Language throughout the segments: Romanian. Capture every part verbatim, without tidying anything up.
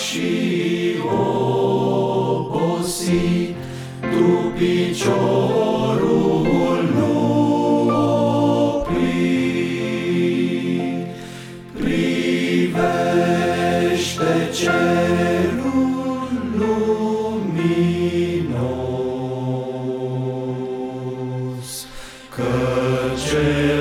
și obosit, tu piciorul nu opri. Privește cerul luminos, că cel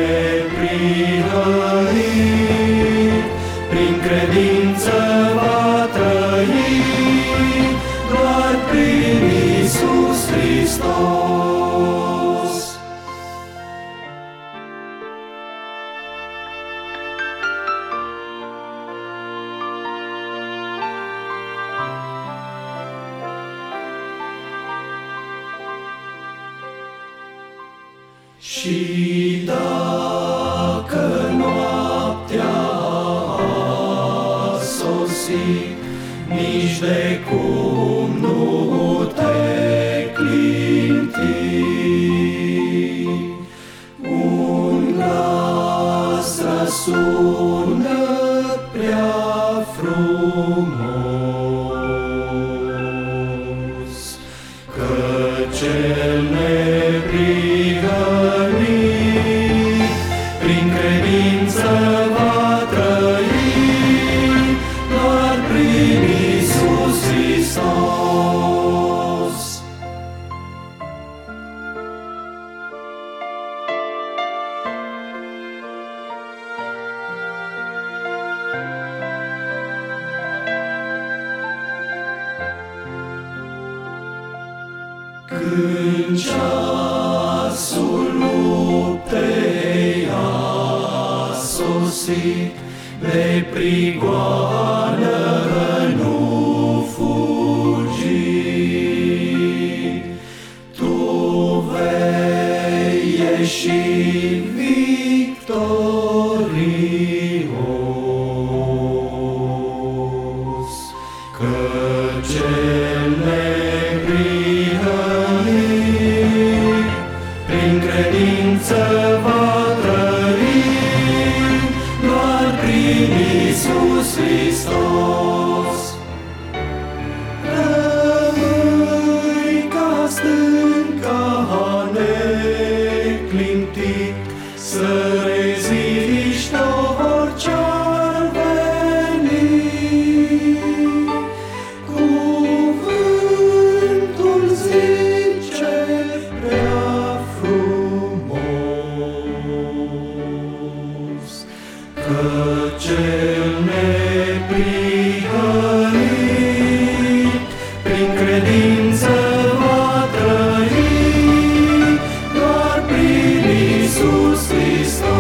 neprihănit prin credință va trăi, doar prin Iisus Hristos. Și dacă noaptea a sosit, nici de cum nu te clinti. Un glas răsună prea frumos, că cel neprihănit prin credință va trăi, doar prin Iisus Hristos. Când ceasul luptei a sosit, de prigoană nu fugi. Tu vei ieși victorios, că cel neprihănit prin credință va trăi, doar prin Iisus Hristos. Rămâi ca stânca neclintit, să reziști orice-ar veni. Cuvântul zice prea frumos, că cel neprihănit prin credință va trăi, doar prin Iisus Hristos.